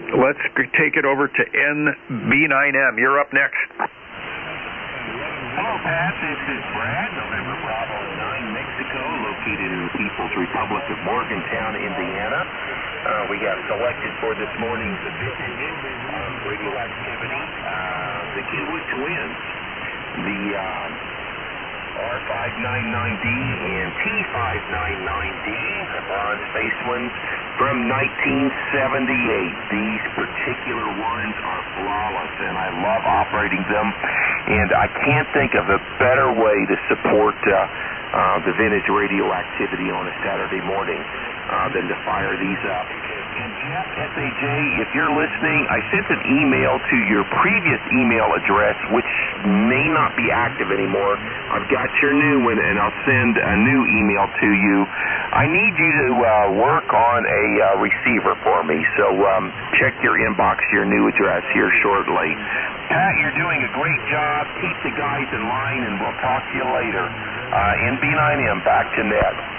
Let's take it over to NB9M. You're up next. Hello, Pat. This is Brad, November Bravo 9, Mexico, located in the People's Republic of Morgantown, Indiana. We have selected for this morning's vintage radioactivity the Kenwood Twins, the R599D and T599D, the bronze face ones from 1978. These particular ones are flawless, and I love operating them. And I can't think of a better way to support the vintage radioactivity on a Saturday morning than to fire these up. And Jeff, SAJ, if you're listening, I sent an email to your previous email address, which may not be active anymore. I've got your new one, and I'll send a new email to you. I need you to work on a receiver for me, so check your inbox, your new address here shortly. Pat, you're doing a great job. Keep the guys in line, and we'll talk to you later. NB9M, back to net.